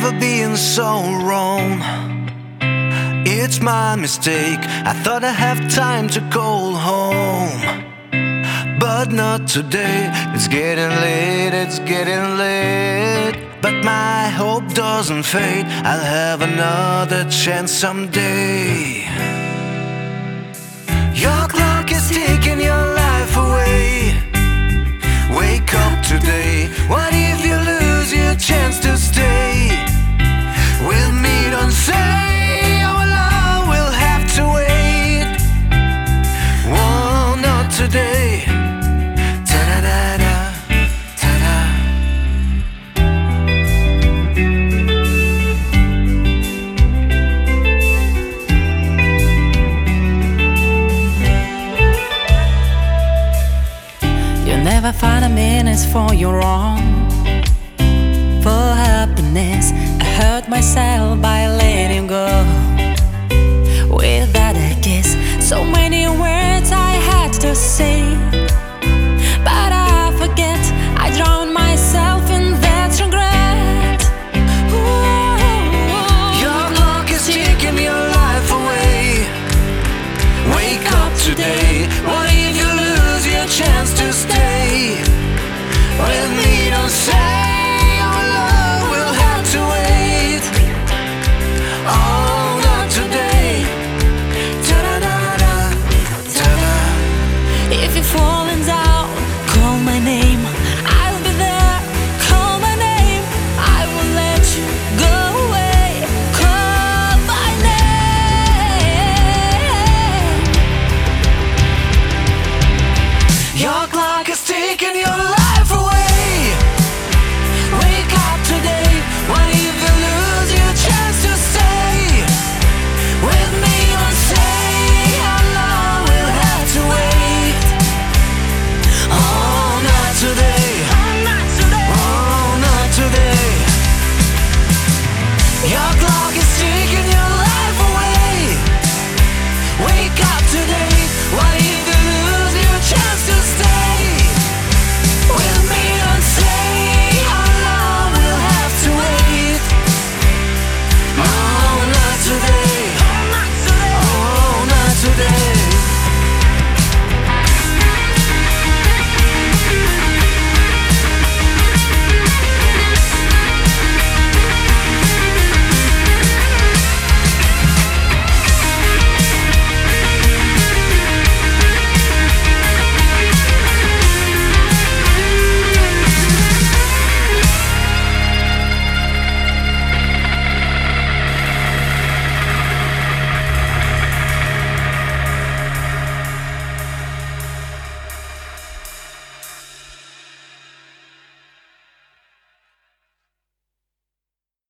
never been so wrong. It's my mistake. I thought I have time to call home, but not today. It's getting late, it's getting late. But my hope doesn't fade. I'll have another chance someday. Your clock is taking your life away. Wake up today. What if you lose your chance to stay? We'll meet on say our love will have to wait. Whoa, not today. Ta-da-da-da, ta-da. You never find a minute for your wrong. For happiness, I hurt myself by letting go. Without a kiss, so many words I had to say, but I forget, I drown myself in that regret. Your clock is taking your life away. Wake up today. What if you lose your chance to stay? With me, don't say our love will have to wait. Oh, not today. Ta-da-da-da, ta-da. If you're falling down, call my name, I'll be there. Call my name, I will let you go away. Call my name. Your clock is taking your life.